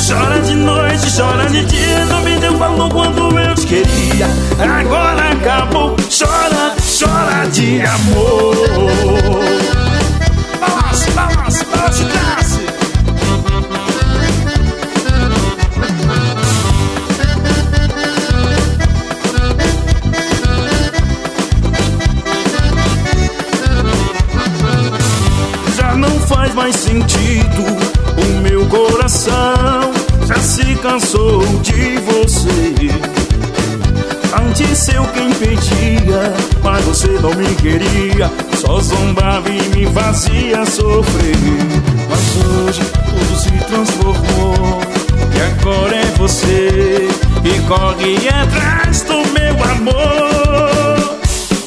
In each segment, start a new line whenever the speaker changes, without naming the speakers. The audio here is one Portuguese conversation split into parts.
Chora de noite, chora de dia, não me deu valor quando eu te queria. Agora acabou, chora, chora de amor. Balance, balance, balance, classe. Já não faz mais sentido, o meu coração já se cansou de você. Antes eu quem pedia, mas você não me queria, só zombava e me fazia sofrer. Mas hoje tudo se transformou, e agora é você que corre atrás do meu amor.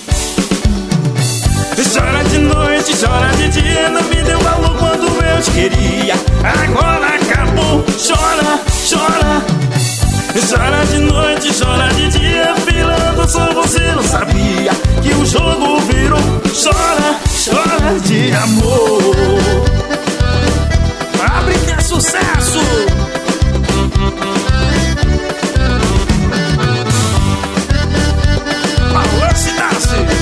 Chora de noite, chora de dia, não me deu valor quando eu te queria. Agora acabou, chora, chora. Chora de noite, chora de dia, filando só você não sabia que o jogo virou. Chora, chora de amor. Abre que é sucesso. Alô, se nasce.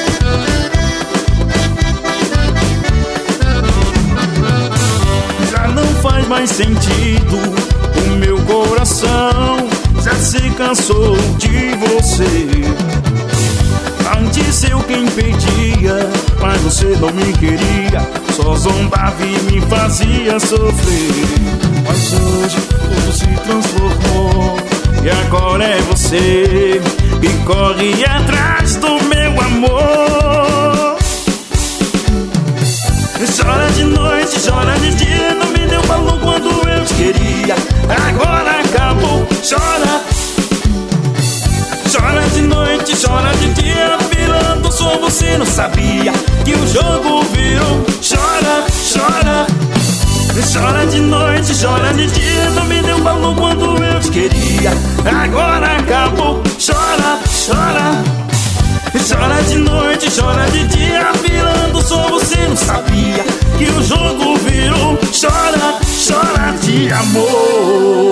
Faz mais sentido, o meu coração já se cansou de você. Antes eu quem pedia, mas você não me queria, só zombava e me fazia sofrer. Mas hoje tudo se transformou, e agora é você que corre atrás do meu amor. Chora de noite, chora de dia, não me deu valor quando eu te queria. Agora acabou, chora. Chora de noite, chora de dia, virando só você não sabia que o jogo virou. Chora, chora. Chora de noite, chora de dia, não me deu valor quando eu te queria. Agora acabou, chora, chora. Chora de noite, chora de dia, virando só você não sabia que o jogo virou. Chora, chora de amor.